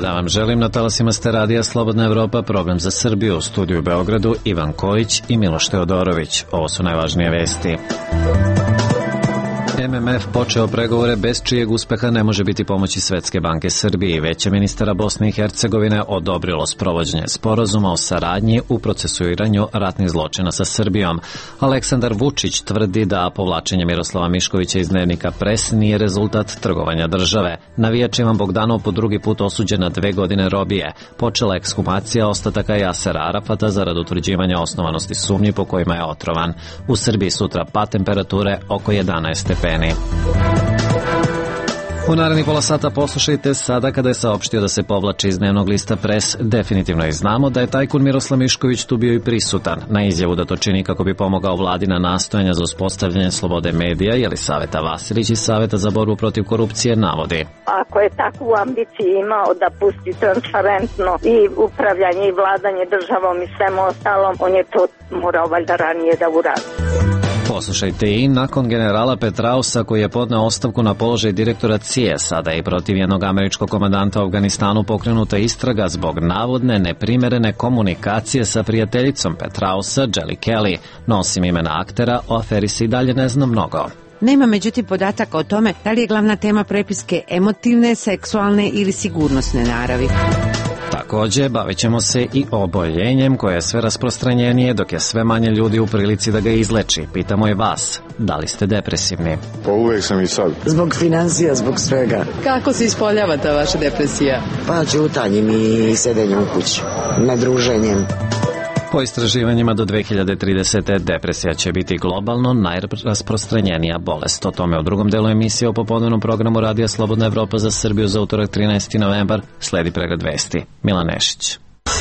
dan vam želim. Na talasima ste radija Slobodna Evropa, program za Srbiju, u studiju u Beogradu Ivan Kojić i Miloš Teodorović. Ovo su najvažnije vesti. MMF počeo pregovore bez čijeg uspeha ne može biti pomoći Svetske banke Srbiji. Veće ministara Bosne i Hercegovine odobrilo sprovođenje sporazuma o saradnji u procesuiranju ratnih zločina sa Srbijom. Aleksandar Vučić tvrdi da povlačenje Miroslava Miškovića iz dnevnika Pres nije rezultat trgovanja države. Navijač Ivan Bogdanov po drugi put osuđen na 2 godine robije. Počela ekshumacija ostataka Jasera Arafata zarad utvrđivanja osnovanosti sumnji po kojima je otrovan. U Srbiji sutra pad temperature oko 11 stepeni. U narednih pola sata poslušajte sada kada je saopštio da se povlači iz dnevnog lista Pres. Definitivno je znamo da je tajkun Miroslav Mišković tu bio i prisutan. Na izjavu da to čini kako bi pomogao vladi na nastojanja za uspostavljanje slobode medija, Jelisaveta Vasilić iz Saveta za borbu protiv korupcije navodi. Ako je takvu ambiciju imao da pusti transparentno i upravljanje i vladanje državom i svemu ostalom, on je to morao valjda ranije da uradi. Poslušajte i nakon generala Petrausa koji je podneo ostavku na položaj direktora CIA, sada je i protiv jednog američkog komandanta u Afganistanu pokrenuta istraga zbog navodne neprimerene komunikacije sa prijateljicom Petrausa, Jelly Kelly. Nosim imena aktera, o aferi se i dalje ne zna mnogo. Nema međutim podataka o tome da li je glavna tema prepiske emotivne, seksualne ili sigurnosne naravi. Takođe, bavit ćemo se i oboljenjem koje je sve rasprostranjenije dok je sve manje ljudi u prilici da ga izleči. Pitamo i vas, da li ste depresivni? Pa uvek sam i sad. Zbog financija, zbog svega. Kako se ispoljava ta vaša depresija? Pa ćutanjem i sedenjem u kući, nedruženjem. Po istraživanjima do 2030. depresija će biti globalno najrasprostranjenija bolest. O tome u drugom delu emisije o popodnevnom programu Radija Slobodna Evropa za Srbiju za utorak 13. novembar. Sledi pregled vesti. Milan Nešić.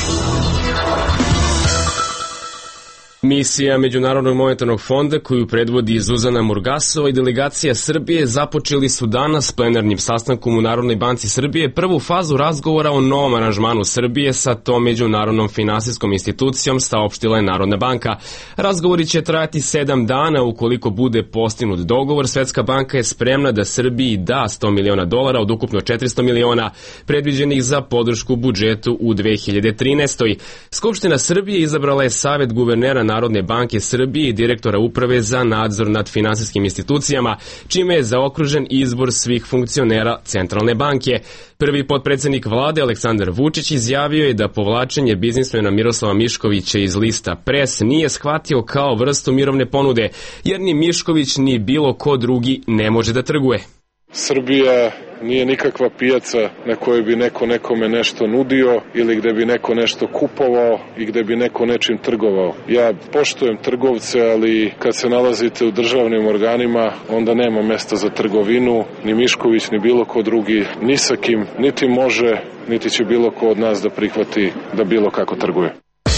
Misija Međunarodnog monetarnog fonda koju predvodi Zuzana Murgasova i delegacija Srbije započeli su danas plenarnim sastankom u Narodnoj banci Srbije prvu fazu razgovora o novom aranžmanu Srbije sa tom međunarodnom finansijskom institucijom, saopštila je Narodna banka. Razgovori će trajati 7 dana. Ukoliko bude postignut dogovor, Svetska banka je spremna da Srbiji da $100 miliona od ukupno 400 miliona predviđenih za podršku budžetu u 2013. Skupština Srbije izabrala je Savet guvernera Narodne banke Srbije i direktora uprave za nadzor nad finansijskim institucijama, čime je zaokružen izbor svih funkcionera Centralne banke. Prvi potpredsednik vlade Aleksandar Vučić izjavio je da povlačenje biznismena Miroslava Miškovića iz lista Pres nije shvatio kao vrstu mirovne ponude, jer ni Mišković ni bilo ko drugi ne može da trguje. Srbija nije nikakva pijaca na kojoj bi neko nekome nešto nudio ili gde bi neko nešto kupovao i gde bi neko nečim trgovao. Ja poštujem trgovce, ali kad se nalazite u državnim organima, onda nema mesta za trgovinu, ni Mišković, ni bilo ko drugi, ni sa kim, niti može, niti će bilo ko od nas da prihvati da bilo kako trguje.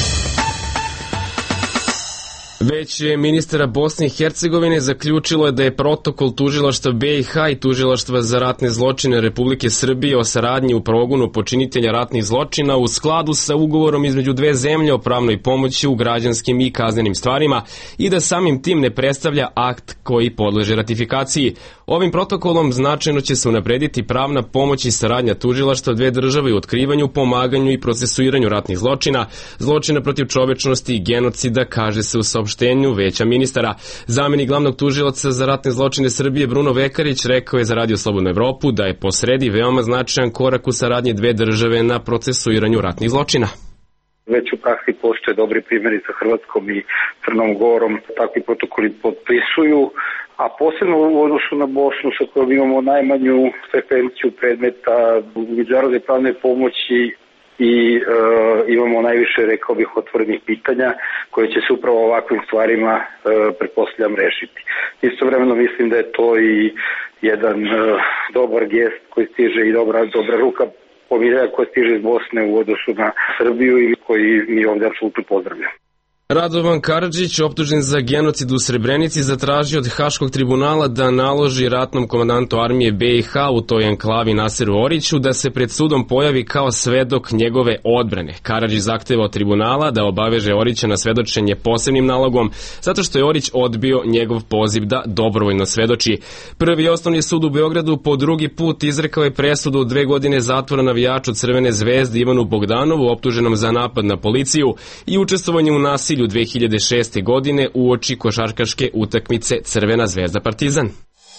Veće ministara Bosne i Hercegovine zaključilo je da je protokol tužilaštva BiH i tužilaštva za ratne zločine Republike Srbije o saradnji u progonu počinitelja ratnih zločina u skladu sa ugovorom između dve zemlje o pravnoj pomoći u građanskim i kaznenim stvarima i da samim tim ne predstavlja akt koji podleže ratifikaciji. Ovim protokolom značajno će se unaprediti pravna pomoć i saradnja tužilaštva dve države u otkrivanju, pomaganju i procesuiranju ratnih zločina, zločina protiv čovečnosti i genocida, kaže se u saopštenju Veća ministara. Zamenik glavnog tužilaca za ratne zločine Srbije Bruno Vekarić rekao je za Radio Slobodnu Evropu da je posredi veoma značajan korak u saradnji dve države na procesuiranju ratnih zločina. Već u praksi postoje dobri primjeri sa Hrvatskom i Crnom Gorom, takvi protokoli potpisuju, a posebno u odnosu na Bosnu sa kojom imamo najmanju frekvenciju predmeta u međunarodne pravne pomoći i imamo najviše, rekao bih, otvorenih pitanja koje će se upravo ovakvim stvarima, pretpostavljam, rešiti. Istovremeno mislim da je to i jedan dobar gest koji stiže i dobra ruka pomirenja koja stiže iz Bosne u odnosu na Srbiju i koji mi ovdje apsolutno pozdravljamo. Radovan Karadžić, optužen za genocid u Srebrenici, zatražio od Haškog tribunala da naloži ratnom komandantu armije BiH u toj enklavi Naseru Oriću da se pred sudom pojavi kao svedok njegove odbrane. Karadžić zahteva od tribunala da obaveže Orića na svedočenje posebnim nalogom, zato što je Orić odbio njegov poziv da dobrovoljno svedoči. Prvi osnovni sud u Beogradu po drugi put izrekao je presudu od 2 godine zatvora navijaču Crvene zvezde Ivanu Bogdanovu, optuženom za napad na policiju i učestvovanje u nasilju 2006. godine uoči košarkaške utakmice Crvena zvezda Partizan.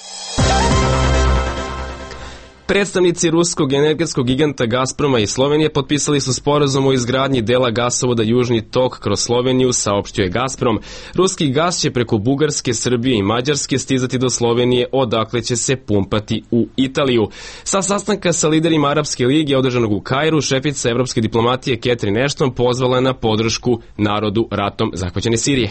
Predstavnici ruskog energetskog giganta Gazproma i Slovenije potpisali su sporazum o izgradnji dela gasovoda Južni tok kroz Sloveniju, saopštio je Gazprom. Ruski gas će preko Bugarske, Srbije i Mađarske stizati do Slovenije, odakle će se pumpati u Italiju. Sa sastanka sa liderima Arapske lige održanog u Kairu, šefica evropske diplomatije Catherine Ashton pozvala je na podršku narodu ratom zahvaćene Sirije.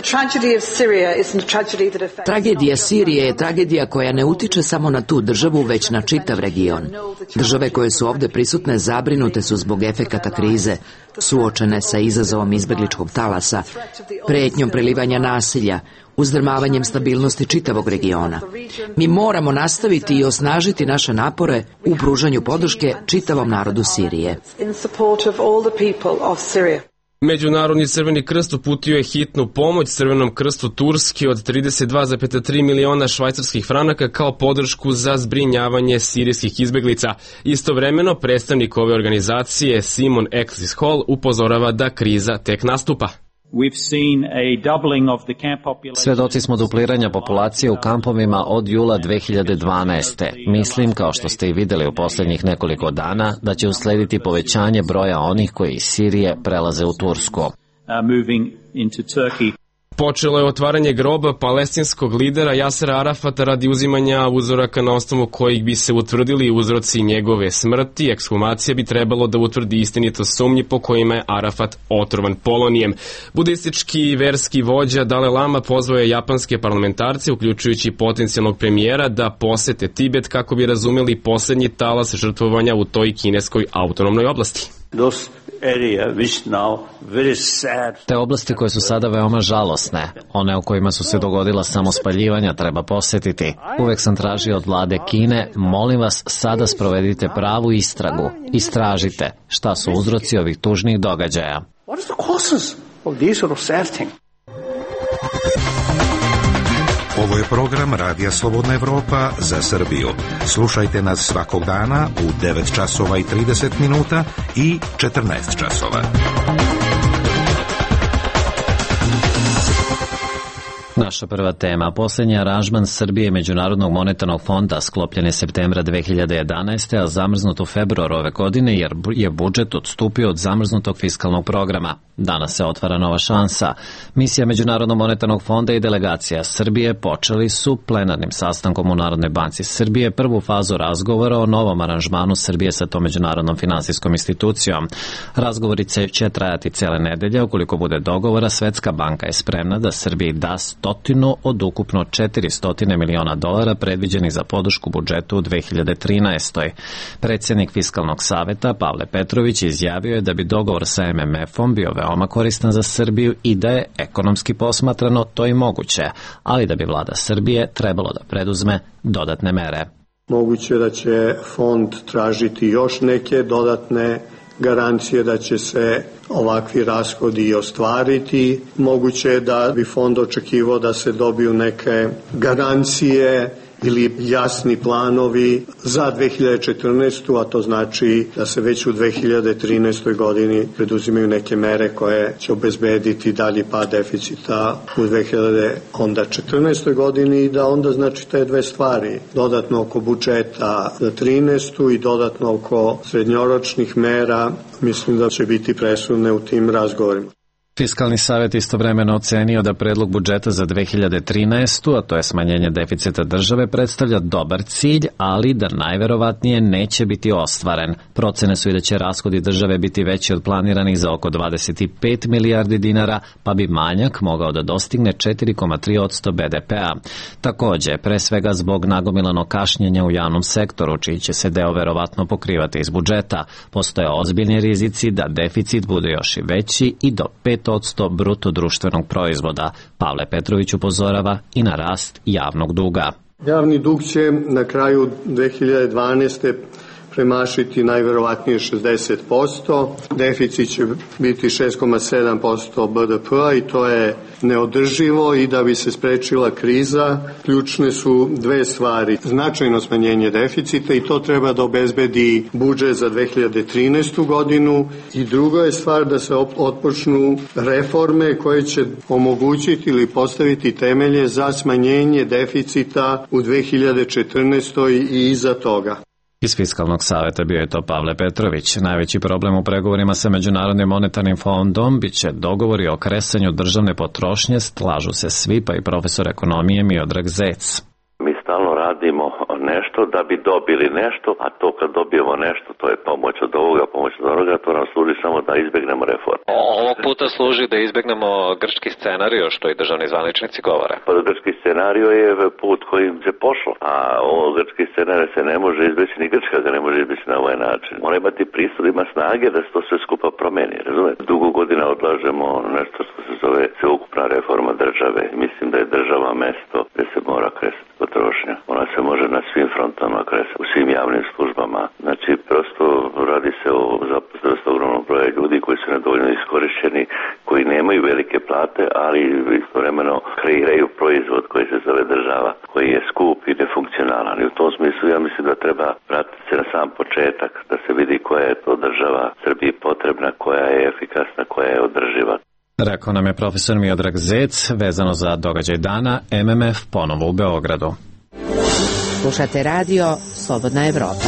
Tragedija Sirije je tragedija koja ne utiče samo na tu državu, već na čitav region. Države koje su ovde prisutne zabrinute su zbog efekata krize, suočene sa izazovom izbegličkog talasa, pretnjom prelivanja nasilja, uzdrmavanjem stabilnosti čitavog regiona. Mi moramo nastaviti i osnažiti naše napore u pružanju podrške čitavom narodu Sirije. Međunarodni Crveni krst uputio je hitnu pomoć Crvenom krstu Turski od 32,3 miliona švajcarskih franaka kao podršku za zbrinjavanje sirijskih izbeglica. Istovremeno, predstavnik ove organizacije Simon Exis-Hall upozorava da kriza tek nastupa. Svedoci smo dupliranja populacije u kampovima od jula 2012. Mislim, kao što ste i videli u posljednjih nekoliko dana, da će uslediti povećanje broja onih koji iz Sirije prelaze u Tursku. Počelo je otvaranje groba palestinskog lidera Jasera Arafata radi uzimanja uzoraka na osnovu kojih bi se utvrdili uzroci njegove smrti. Ekshumacija bi trebalo da utvrdi istinitost sumnji po kojima je Arafat otrovan polonijem. Budistički i verski vođa Dalaj Lama pozvao je japanske parlamentarce, uključujući potencijalnog premijera, da posete Tibet kako bi razumeli posljednji talas žrtvovanja u toj kineskoj autonomnoj oblasti. Te oblasti koje su sada veoma žalosne, one u kojima su se dogodila samospaljivanja, treba posjetiti. Uvek sam tražio od vlade Kine, molim vas, sada sprovedite pravu istragu. Istražite šta su uzroci ovih tužnih događaja. Ovo je program Radija Slobodna Evropa za Srbiju. Slušajte nas svakog dana u 9 časova i 30 minuta i 14 časova. Naša prva tema. Posljednji aranžman Srbije i Međunarodnog monetarnog fonda sklopljen je septembra 2011. a zamrznut u februaru ove godine jer je budžet odstupio od zamrznutog fiskalnog programa. Danas se otvara nova šansa. Misija Međunarodnog monetarnog fonda i delegacija Srbije počeli su plenarnim sastankom u Narodnoj banci Srbije prvu fazu razgovora o novom aranžmanu Srbije sa tom međunarodnom finansijskom institucijom. Razgovori će trajati cele nedelje. Ukoliko bude dogovora, Svetska banka je spremna da Srbiji da 100 od ukupno 400 miliona dolara predviđenih za podršku budžetu u 2013. Predsjednik Fiskalnog saveta Pavle Petrović izjavio je da bi dogovor sa MMF-om bio veoma koristan za Srbiju i da je ekonomski posmatrano to i moguće, ali da bi vlada Srbije trebalo da preduzme dodatne mere. Moguće da će fond tražiti još neke dodatne garancije da će se ovakvi rashodi ostvariti. Moguće je da bi fond očekivao da se dobiju neke garancije ili jasni planovi za 2014. a to znači da se već u 2013. godini preduzimaju neke mere koje će obezbediti dalji pad deficita u 2014. godini i da onda znači te dve stvari, dodatno oko budžeta za 2013. i dodatno oko srednjoročnih mera, mislim da će biti presudne u tim razgovorima. Fiskalni savjet istovremeno ocenio da predlog budžeta za 2013. a to je smanjenje deficita države, predstavlja dobar cilj, ali da najverovatnije neće biti ostvaren. Procene su i da će rashodi države biti veći od planiranih za oko 25 milijardi dinara, pa bi manjak mogao da dostigne 4,3% BDP-a. Takođe, pre svega zbog nagomilanog kašnjenja u javnom sektoru, čiji će se deo verovatno pokrivati iz budžeta, postoje ozbiljni rizici da deficit bude još i veći i do 5% 4% bruto društvenog proizvoda. Pavle Petrović upozorava i na rast javnog duga. Javni dug će na kraju 2012. premašiti najverovatnije 60%, deficit će biti 6,7% BDP-a i to je neodrživo i da bi se sprečila kriza, ključne su dve stvari. Značajno smanjenje deficita i to treba da obezbedi budžet za 2013. godinu i druga je stvar da se otpočnu reforme koje će omogućiti ili postaviti temelje za smanjenje deficita u 2014. i iza toga. Iz Fiskalnog saveta bio je to Pavle Petrović. Najveći problem u pregovorima sa Međunarodnim monetarnim fondom biće dogovori o kresanju državne potrošnje, slažu se svi, pa i profesor ekonomije Miodrag Zec. Mi stalno radimo nešto da bi dobili nešto, a to kad dobijemo nešto, to je pomoć od ovoga, pomoć od onoga, to nam služi samo da izbjegnemo reformu. Ovog puta služi da izbjegnemo grčki scenario, što i državni zvaničnici govore. Pa grčki scenario je put kojim se pošlo, a ovo grčki scenario se ne može izbjeći, ni Grčka ga ne može izbjeći na ovaj način. Mora imati pristup, ima snage da se to sve skupa promeni, razumete? Dugo godina odlažemo nešto što se zove sveukupna reforma države. Mislim da je država mesto gdje se mora kresati potrošnja. Ona se može na svim frontama kresati, u svim javnim službama. Znači, prosto radi se o zaposlenosti ogromnog broja ljudi koji su nedovoljno iskorišćeni, koji nemaju velike plate, ali istovremeno kreiraju proizvod koji se zove država, koji je skup i nefunkcionalan. I u tom smislu ja mislim da treba vratiti se na sam početak, da se vidi koja je to država Srbiji potrebna, koja je efikasna, koja je održiva. Rekao nam je profesor Miodrag Zec, vezano za događaj dana MMF ponovo u Beogradu. Slušate radio Slobodna Evropa.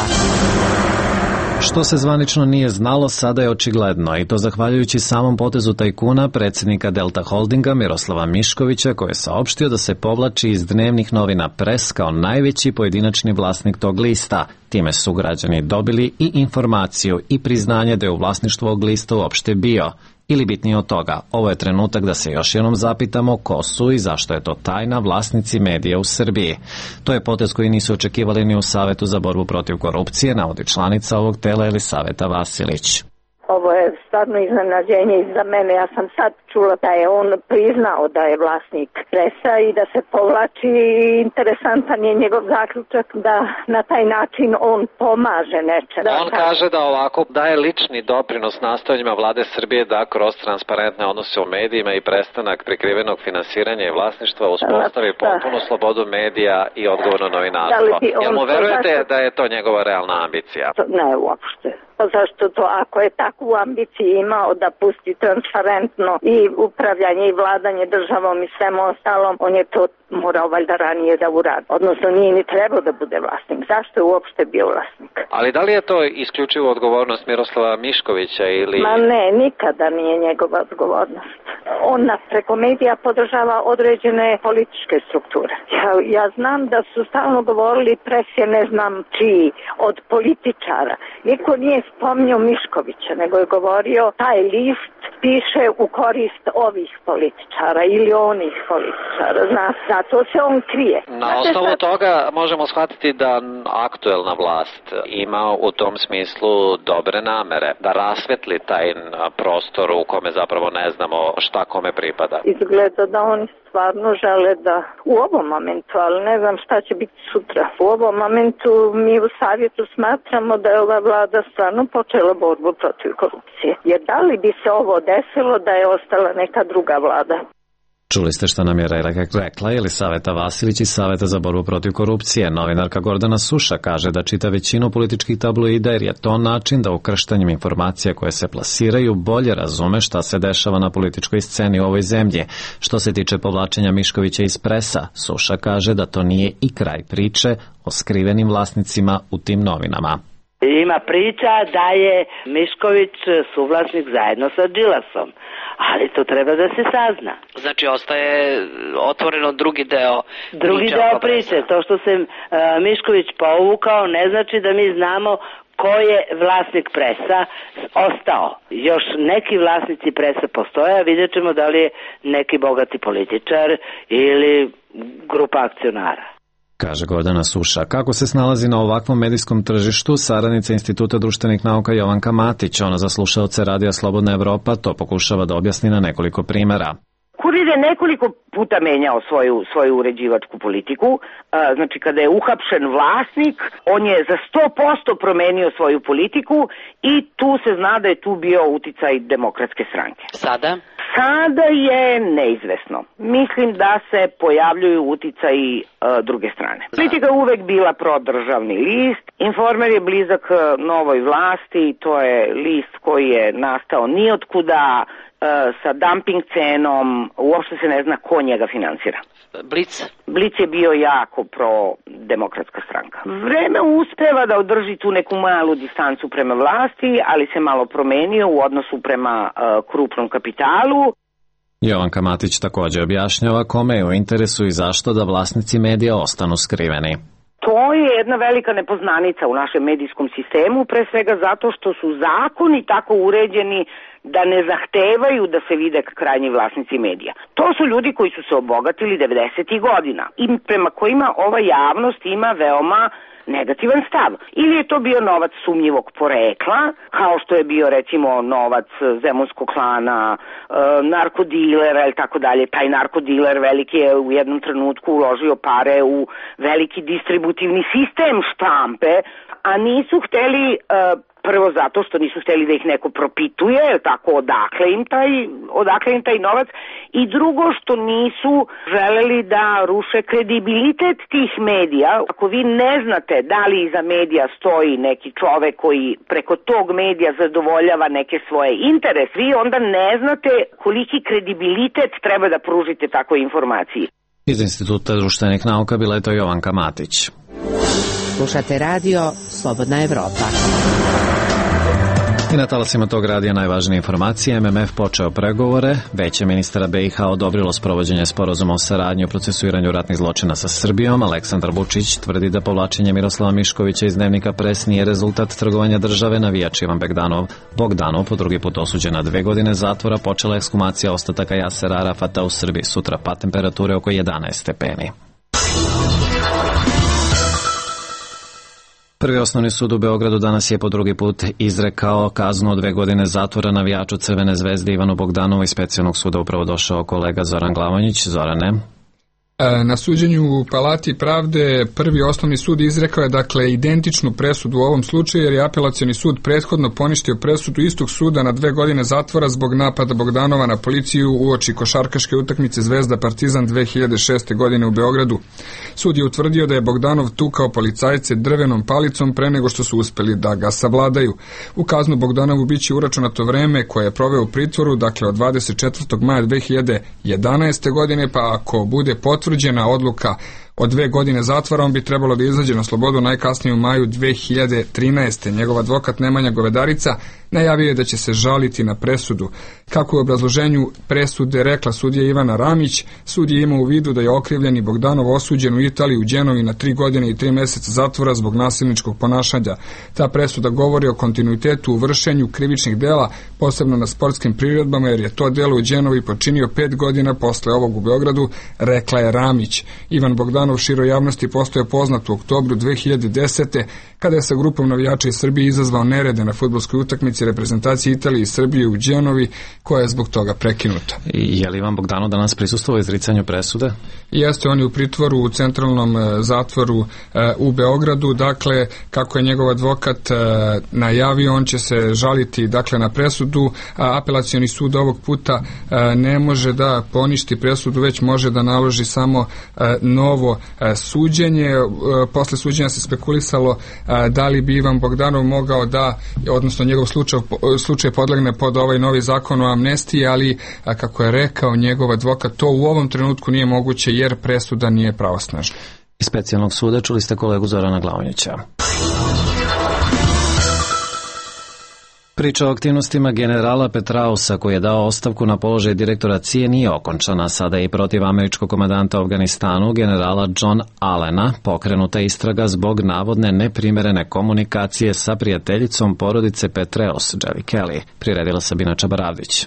Što se zvanično nije znalo, sada je očigledno, i to zahvaljujući samom potezu tajkuna, predsjednika Delta Holdinga Miroslava Miškovića, koji je saopštio da se povlači iz dnevnih novina Pres kao najveći pojedinačni vlasnik tog lista. Time su građani dobili i informaciju i priznanje da je u vlasništvu ovog lista uopšte bio. Ili bitnije od toga, ovo je trenutak da se još jednom zapitamo ko su i zašto je to tajna vlasnici medija u Srbiji. To je potez koji nisu očekivali ni u Savetu za borbu protiv korupcije, navodi članica ovog tela Elisaveta Vasilić. Ovo je stvarno iznenađenje i za mene. Ja sam sad čula da je on priznao da je vlasnik Presa i da se povlači. Interesantan je njegov zaključak da na taj način on pomaže nečemu. On kaže da ovako daje lični doprinos nastojanjima vlade Srbije da kroz transparentne odnose u medijima i prestanak prikrivenog finansiranja i vlasništva uspostavi potpunu slobodu medija i odgovorno novinarstvo. Jel mu verujete da je to njegova realna ambicija? Ne, uopšte. Pa zašto to, ako je takvu ambiciju imao da pusti transparentno i upravljanje i vladanje državom i svemu ostalom, on je to morao valjda ranije da uradi. Odnosno nije ni trebao da bude vlasnik. Zašto je uopšte bio vlasnik? Ali da li je to isključivo odgovornost Miroslava Miškovića ili... Ma ne, nikada nije njegova odgovornost. On preko medija podržava određene političke strukture. Ja znam da su stalno govorili Pres je ne znam čiji, od političara. Niko nije spominjao Miškovića, nego je govorio taj list piše u korist ovih političara ili onih političara. Zato se on krije. Na osnovu toga možemo shvatiti da aktuelna vlast ima u tom smislu dobre namere da rasvetli taj prostor u kome zapravo ne znamo šta kome pripada. Izgleda da oni stvarno žele da u ovom momentu, ali ne znam šta će biti sutra. U ovom momentu mi u Savjetu smatramo da je ova vlada stvarno počela borbu protiv korupcije. Jer da li bi se ovo desilo da je ostala neka druga vlada? Čuli ste što nam je rekla Elisaveta Vasilić iz Saveta za borbu protiv korupcije. Novinarka Gordana Suša kaže da čita većinu političkih tabloida jer je to način da ukrštanjem informacija koje se plasiraju bolje razume šta se dešava na političkoj sceni u ovoj zemlji. Što se tiče povlačenja Miškovića iz Presa, Suša kaže da to nije i kraj priče o skrivenim vlasnicima u tim novinama. Ima priča da je Mišković suvlasnik zajedno sa Đilasom, ali to treba da se sazna. Znači ostaje otvoreno drugi deo priče. To što se Mišković povukao ne znači da mi znamo ko je vlasnik Presa ostao. Još neki vlasnici Presa postoje, vidjet ćemo da li je neki bogati političar ili grupa akcionara. Kaže Gordana Suša. Kako se snalazi na ovakvom medijskom tržištu, saradnica Instituta društvenih nauka Jovanka Matić, ona za slušaoce Radija Slobodna Evropa, to pokušava da objasni na nekoliko primera. Kurir je nekoliko puta menjao svoju uređivačku politiku. Znači, kada je uhapšen vlasnik, on je za 100% promenio svoju politiku i tu se zna da je tu bio uticaj Demokratske stranke. Sada je neizvesno. Mislim da se pojavljuju uticaji druge strane. Politika je uvek bila prodržavni list. Informer je blizak novoj vlasti. To je list koji je nastao nijotkuda, sa dumping cenom. Uopšte se ne zna ko njega finansira. Blic je bio jako pro-demokratska stranka. Vreme uspeva da održi tu neku malu distancu prema vlasti, ali se malo promenio u odnosu prema krupnom kapitalu. Jovanka Matić također objašnjava kome je u interesu i zašto da vlasnici medija ostanu skriveni. To je jedna velika nepoznanica u našem medijskom sistemu, pre svega zato što su zakoni tako uređeni da ne zahtevaju da se vide krajnji vlasnici medija. To su ljudi koji su se obogatili 90. godina i prema kojima ova javnost ima veoma negativan stav. Ili je to bio novac sumnjivog porekla, kao što je bio recimo novac zemunskog klana, narkodilera ili tako dalje. Taj narkodiler veliki je u jednom trenutku uložio pare u veliki distributivni sistem štampe, a nisu hteli prvo zato što nisu hteli da ih neko propituje, tako odakle im taj novac, i drugo što nisu želeli da ruše kredibilitet tih medija. Ako vi ne znate da li iza medija stoji neki čovek koji preko tog medija zadovoljava neke svoje interese, vi onda ne znate koliki kredibilitet treba da pružite takvoj informaciji. Iz Instituta društvenih nauka bila je to Jovanka Matić. Slušate radio Slobodna Evropa. I na talasima tog radija najvažnije informacije. MMF počeo pregovore. Veće ministara BiH odobrilo sprovođenje sporazuma o saradnji u procesuiranju ratnih zločina sa Srbijom. Aleksandar Vučić tvrdi da povlačenje Miroslava Miškovića iz dnevnika Pres nije rezultat trgovanja države. Navijač Ivan Bogdanov, po drugi put osuđen na 2 godine zatvora, počela ekshumacija ostataka Jasera Arafata u Srbiji. Sutra pad temperature oko 11 stepeni. Prvi osnovni sud u Beogradu danas je po drugi put izrekao kaznu od 2 godine zatvora navijaču Crvene zvezde Ivanu Bogdanovu. Iz specijalnog suda upravo došao kolega Zoran Glavonjić. Zorane. Na suđenju u Palati pravde prvi osnovni sud izrekao je dakle identičnu presudu u ovom slučaju jer je apelacioni sud prethodno poništio presudu istog suda na 2 godine zatvora zbog napada Bogdanova na policiju uoči košarkaške utakmice Zvezda Partizan 2006. godine u Beogradu. Sud je utvrdio da je Bogdanov tukao policajce drvenom palicom pre nego što su uspeli da ga savladaju. U kaznu Bogdanovu biće uračunato vreme koje je proveo u pritvoru, dakle od 24. maja 2011. godine, pa ako bude potvrđena odluka od 2 godine zatvora, on bi trebalo da izađe na slobodu najkasnije u maju 2013. Njegov advokat Nemanja Govedarica najavio je da će se žaliti na presudu. Kako je u obrazloženju presude rekla sudija Ivana Ramić, sud je imao u vidu da je okrivljeni Bogdanov osuđen u Italiji u Đenovi na 3 godine i 3 meseca zatvora zbog nasilničkog ponašanja. Ta presuda govori o kontinuitetu u vršenju krivičnih dela, posebno na sportskim priredbama, jer je to delo u Đenovi počinio 5 godina posle ovog u Beogradu, rekla je Ramić. Ivan Bogdanov široj javnosti postao poznat u oktobru 2010. kada je sa grupom navijača iz Srbije izazvao nerede na fudbalskoj utakmici reprezentacije Italije i Srbije u Đenovi, koja je zbog toga prekinuta. Je li Ivan Bogdanov danas prisustvovao izricanju presude? Jeste, on je u pritvoru u centralnom zatvoru u Beogradu. Dakle, kako je njegov advokat najavio, on će se žaliti dakle na presudu. Apelacioni sud ovog puta ne može da poništi presudu, već može da naloži samo novo suđenje. Posle suđenja se spekulisalo da li bi Ivan Bogdanov mogao da, odnosno njegov slučaj podlegne pod ovaj novi zakon o amnestiji, ali kako je rekao njegov advokat, to u ovom trenutku nije moguće jer presuda nije pravosnažna. Iz specijalnog suda čuli ste kolegu Zorana Glavonjića. Priča o aktivnostima generala Petrausa koji je dao ostavku na položaj direktora CIA nije okončana. Sada je i protiv američkog komandanta u Afganistanu, generala John Allena, pokrenuta istraga zbog navodne neprimerene komunikacije sa prijateljicom porodice Petraeus, Jelly Kelly, priredila Sabina Čabaravdić.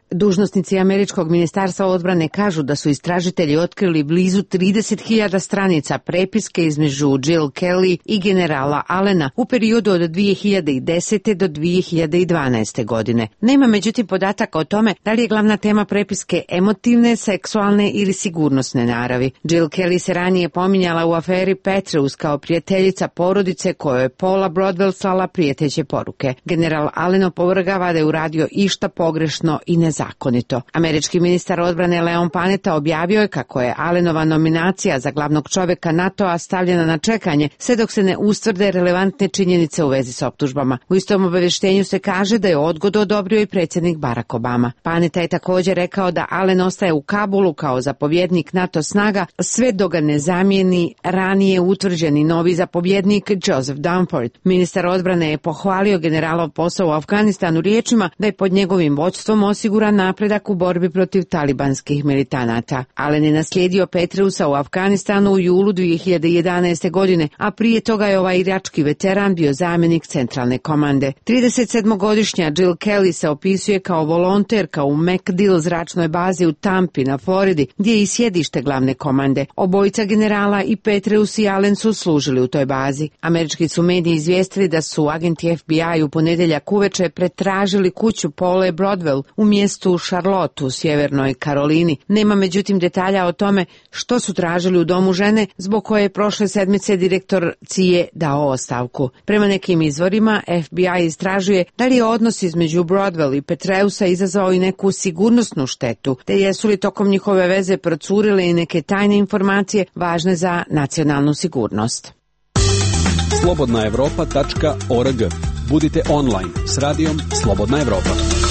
Dužnosnici američkog ministarstva odbrane kažu da su istražitelji otkrili blizu 30.000 stranica prepiske između Jill Kelly i generala Allena u periodu od 2010. do 2012. godine. Nema međutim podataka o tome da li je glavna tema prepiske emotivne, seksualne ili sigurnosne naravi. Jill Kelly se ranije pominjala u aferi Petraeus kao prijateljica porodice kojoj je Paula Broadwell slala prijeteće poruke. General Allen opovrgava da je uradio išta pogrešno i nezakonito. Američki ministar odbrane Leon Panetta objavio je kako je Allenova nominacija za glavnog čoveka NATO-a stavljena na čekanje sve dok se ne ustvrde relevantne činjenice u vezi s optužbama. U istom obavještenju se kaže da je odgodu odobrio i predsjednik Barack Obama. Panetta je također rekao da Allen ostaje u Kabulu kao zapovjednik NATO snaga sve dok ga ne zamijeni ranije utvrđeni novi zapovjednik Joseph Dunford. Ministar odbrane je pohvalio generalov posao u Afganistanu riječima da je pod njegovim vođstvom osiguran napredak u borbi protiv talibanskih militanata. Allen je naslijedio Petreusa u Afganistanu u julu 2011. godine, a prije toga je ovaj irački veteran bio zamjenik centralne komande. 37-godišnja Jill Kelly se opisuje kao volonterka u MacDill zračnoj bazi u Tampi na Floridi, gdje je i sjedište glavne komande. Obojica generala i Petreus i Allen su služili u toj bazi. Američki su mediji izvijestili da su agenti FBI u ponedjeljak uveče pretražili kuću Paule Broadwell u mjestu Charlotte u sjevernoj Karolini. Nema međutim detalja o tome što su tražili u domu žene zbog koje je prošle sedmice direktor CIA dao ostavku. Prema nekim izvorima FBI istražuje da li je odnos između Broadwell i Petreusa izazvao i neku sigurnosnu štetu, te jesu li tokom njihove veze procurile i neke tajne informacije važne za nacionalnu sigurnost. slobodnaevropa.org. Budite online s radijom Slobodna Evropa.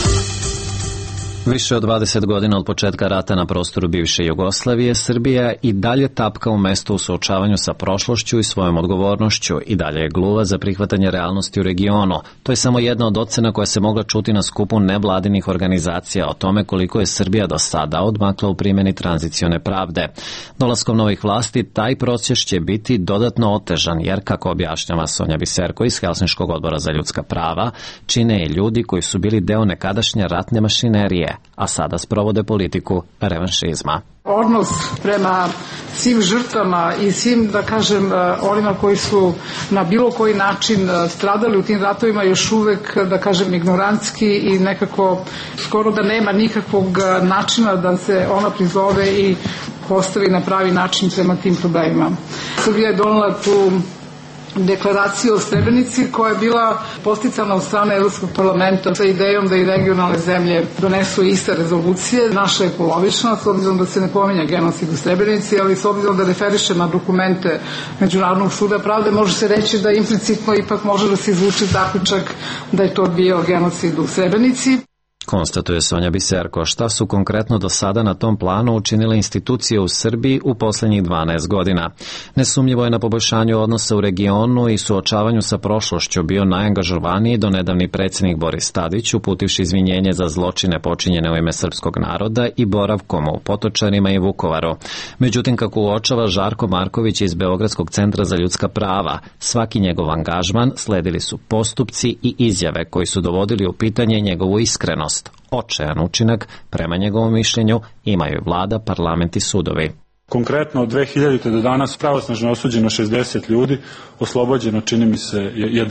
Više od 20 godina od početka rata na prostoru bivše Jugoslavije, Srbija i dalje tapka u mestu u suočavanju sa prošlošću i svojom odgovornošću i dalje je gluva za prihvatanje realnosti u regionu. To je samo jedna od ocena koja se mogla čuti na skupu nevladinih organizacija o tome koliko je Srbija do sada odmakla u primjeni tranzicione pravde. Dolaskom novih vlasti taj proces će biti dodatno otežan jer, kako objašnjava Sonja Biserko iz Helsinškog odbora za ljudska prava, čine je ljudi koji su bili deo nekadašnje ratne mašinerije, a sada sprovode politiku revanšizma. Odnos prema svim žrtvama i svim, da kažem, onima koji su na bilo koji način stradali u tim ratovima još uvek, da kažem, ignorantski i nekako skoro da nema nikakvog načina da se ona prizove i postavi na pravi način prema tim problemima. Srbija je donela tu deklaraciju o Srebrenici koja je bila posticana od strane Evropskog parlamenta sa idejom da i regionalne zemlje donesu iste rezolucije. Naša je polovična, s obzirom da se ne pominja genocid u Srebrenici, ali s obzirom da referiše na dokumente Međunarodnog suda pravde, može se reći da implicitno ipak može da se izvuče zaključak da je to bio genocid u Srebrenici. Konstatuje Sonja Biserko. Šta su konkretno do sada na tom planu učinile institucije u Srbiji u posljednjih 12 godina? Nesumnjivo je na poboljšanju odnosa u regionu i suočavanju sa prošlošću bio najangažovaniji donedavni predsjednik Boris Tadić, uputivši izvinjenje za zločine počinjene u ime srpskog naroda i boravkom u Potočarima i Vukovaru. Međutim, kako uočava Žarko Marković iz Beogradskog centra za ljudska prava, svaki njegov angažman sledili su postupci i izjave koji su dovodili u pitanje njegovu iskrenost. Očajan učinak, prema njegovom mišljenju, imaju vlada, parlament i sudovi. Konkretno od 2000. do danas pravosnažno osuđeno 60 ljudi, oslobođeno čini mi se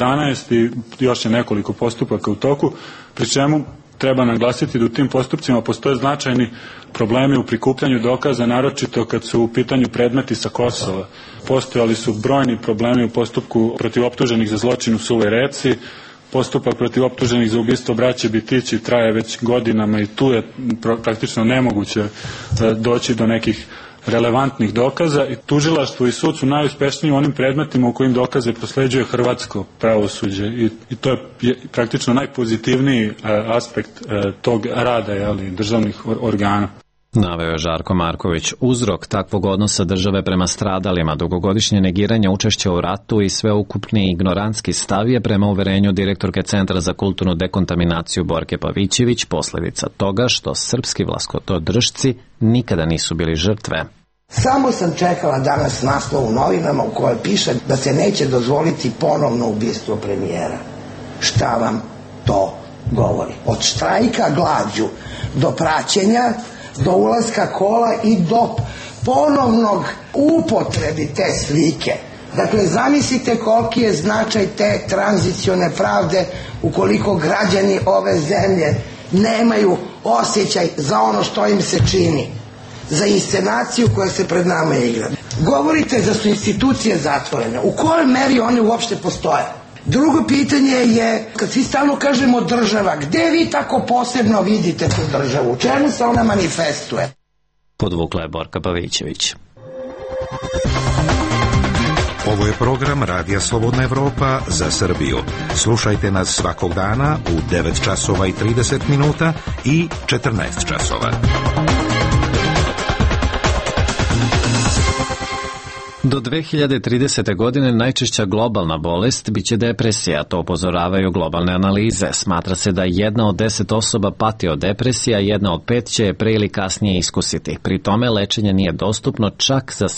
11 i još je nekoliko postupaka u toku, pri čemu treba naglasiti da u tim postupcima postoje značajni problemi u prikupljanju dokaza, naročito kad su u pitanju predmeti sa Kosova. Postojali su brojni problemi u postupku protiv optuženih za zločin u Suvoj Reci. Postupak protiv optuženih za ubistvo braće Bitići traje već godinama i tu je praktično nemoguće doći do nekih relevantnih dokaza i tužilaštvo i sud su najuspešniji u onim predmetima u kojim dokaze prosleđuje hrvatsko pravosuđe i to je praktično najpozitivniji aspekt tog rada državnih organa. Naveo je Žarko Marković. Uzrok takvog odnosa države prema stradalima, dugogodišnje negiranje učešća u ratu i sveukupni ignorantski stav je, prema uverenju direktorke Centra za kulturnu dekontaminaciju Borke Pavićević, posljedica toga što srpski vlastodržci nikada nisu bili žrtve. Samo sam čekala danas naslov u novinama u kojoj piše da se neće dozvoliti ponovno ubistvo premijera. Šta vam to govori. Od štrajka glađu do praćenja, do ulaska kola i do ponovnog upotrebi te slike. Dakle, zamislite koliki je značaj te tranzicione pravde ukoliko građani ove zemlje nemaju osjećaj za ono što im se čini, za inscenaciju koja se pred nama igra. Govorite da su institucije zatvorene. U kojoj meri one uopšte postoje? Drugo pitanje je, kad svi stalno kažemo država, gde vi tako posebno vidite tu državu? U čemu se ona manifestuje? Podvukla je Borka Pavićević. Ovo je program Radija Slobodna Evropa za Srbiju. Slušajte nas svakog dana u 9 časova i 30 minuta i 14 časova. Do 2030. godine najčešća globalna bolest biće depresija, to upozoravaju globalne analize. Smatra se da 1 od 10 osoba pati od depresija, 1 od 5 će je pre ili kasnije iskusiti. Pri tome lečenje nije dostupno čak za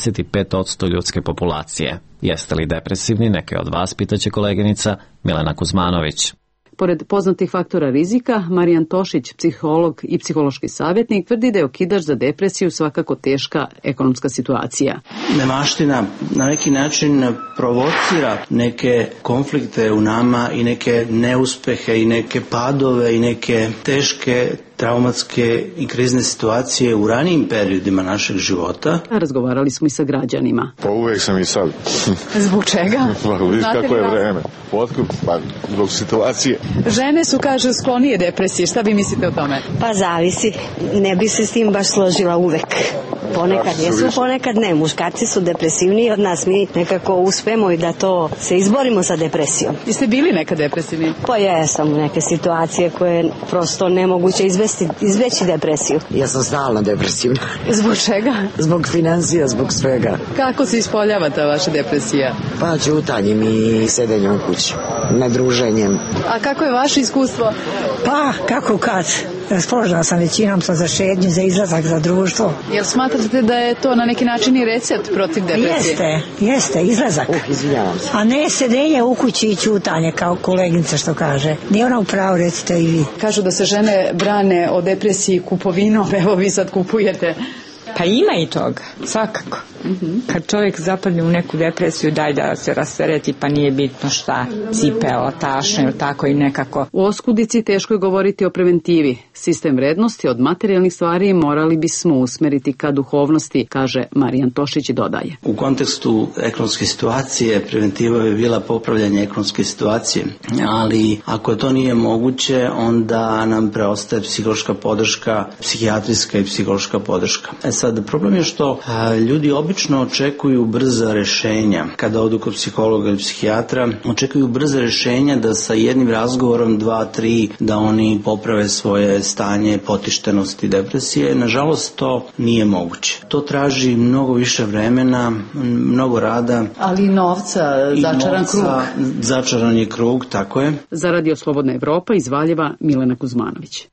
75% ljudske populacije. Jeste li depresivni? Neke od vas pitaće koleginica Milena Kuzmanović. Pored poznatih faktora rizika, Marijan Tošić, psiholog i psihološki savjetnik, tvrdi da je okidač za depresiju svakako teška ekonomska situacija. Nemaština na neki način provocira neke konflikte u nama i neke neuspehe i neke padove i neke teške traumatske i krizne situacije u ranijim periodima našeg života. Razgovarali smo i sa građanima. Pa uvek sam i sad. Zbog čega? Pa vidiš kako je vreme. Otkup, pa zbog situacije. Žene su, kažu, sklonije depresije. Šta vi mislite o tome? Pa zavisi. Ne bi se s tim baš složila uvek. Ponekad jesu, ponekad ne. Muškarci su depresivniji od nas. Mi nekako uspemo i da to se izborimo sa depresijom. Jeste bili nekad depresivni? Pa jesam u neke situacije koje prosto nemoguće izveći depresiju. Ja sam stalno depresivna. Zbog čega? Zbog financija, zbog svega. Kako se ispoljava ta vaša depresija? Pa ćutanjem i sedenjem u kući, ne druženjem. A kako je vaše iskustvo? Pa, kako kad? Raspoložena sam većinom za šetnju, za izlazak, za društvo. Jel smatrate da je to na neki način i recept protiv depresije? Jeste, izlazak. Izvinjavam se. A ne sedenje u kući i ćutanje, kao koleginica što kaže. Nije ona upravo, recite i vi. Kažu da se žene brane o depresiji kupovinom, evo vi sad kupujete. Pa ima i toga, svakako. Kad čovjek zapadne u neku depresiju, daj da se rastereti, pa nije bitno šta, cipeo, tašno ili tako i nekako. U oskudici teško je govoriti o preventivi. Sistem vrednosti od materijalnih stvari morali bismo usmeriti ka duhovnosti, kaže Marijan Tošić i dodaje. U kontekstu ekonomske situacije preventiva bi bila popravljanje ekonomske situacije, ali ako to nije moguće, onda nam preostaje psihološka podrška, psihijatrijska i psihološka podrška. Sad, problem je što ljudi obično očekuju brza rešenja. Kada odu kod psihologa ili psihijatra, očekuju brza rešenja da sa jednim razgovorom, 2, 3, da oni poprave svoje stanje potištenosti, depresije. Nažalost, to nije moguće. To traži mnogo više vremena, mnogo rada. Ali i novca, začaran krug. Začaran je krug, tako je. Za Radio Slobodna Evropa iz Valjeva, Milena Kuzmanović.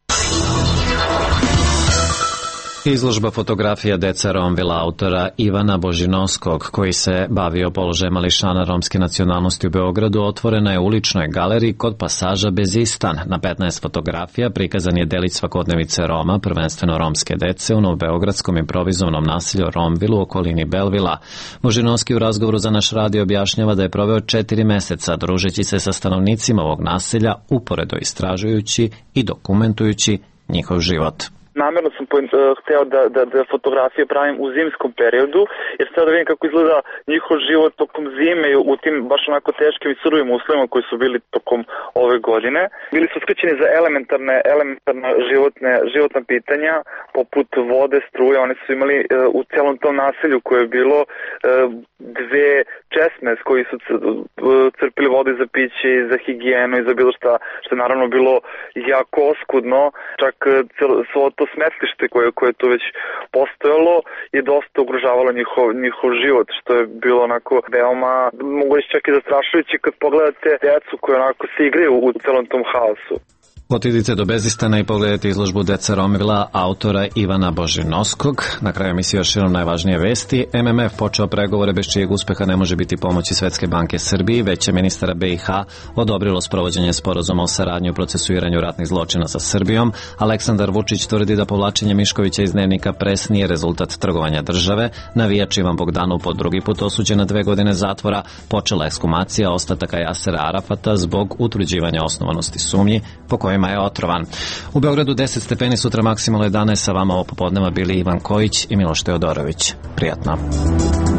Izložba fotografija Deca Romvila autora Ivana Božinovskog, koji se bavio položajem mališana romske nacionalnosti u Beogradu, otvorena je u uličnoj galeriji kod pasaža Bezistan. Na 15 fotografija prikazan je delić svakodnevice Roma, prvenstveno romske dece, u novobeogradskom improvizovnom naselju Romvilu u okolini Belvila. Božinovski u razgovoru za naš radio objašnjava da je proveo 4 meseca družeći se sa stanovnicima ovog naselja, uporedo istražujući i dokumentujući njihov život. Namerno sam hteo da fotografije pravim u zimskom periodu, jer sam hteo da vidim kako izgleda njihov život tokom zime u tim baš onako teškim i surovim uslovima koji su bili tokom ove godine. Bili su skrićeni za elementarna životna pitanja, poput vode, struje. Oni su imali u celom tom naselju koje je bilo 2 česme s koji su crpili vodu za piće i za higijenu i za bilo šta, što je naravno bilo jako oskudno. Čak svo to smetlište koje je tu već postojalo je dosta ugrožavalo njihov život, što je bilo onako veoma, mogu reći čak i zastrašujuće kad pogledate decu koje onako se igraju u celom tom haosu. Otidite do Bezistana i pogledajte izložbu Deca Romila autora Ivana Božinovskog. Na kraju emisije još jednom najvažnije vesti. MMF počeo pregovore bez čijeg uspeha ne može biti pomoći Svetske banke Srbiji. Veće ministara BiH odobrilo sprovođenje sporazuma o saradnji u procesuiranju ratnih zločina sa Srbijom. Aleksandar Vučić tvrdi da povlačenje Miškovića iz dnevnika Pres nije rezultat trgovanja države. Navijač Ivan Bogdanov po drugi put osuđen na 2 godine zatvora. Počela ekshumacija ostataka Jasera Arafata zbog utvrđivanja osnovanosti sumnji po kojima je otrovan. U Beogradu 10 stepeni, sutra maksimalno 11, sa vama ovo popodneva bili Ivan Kojić i Miloš Teodorović. Prijatno.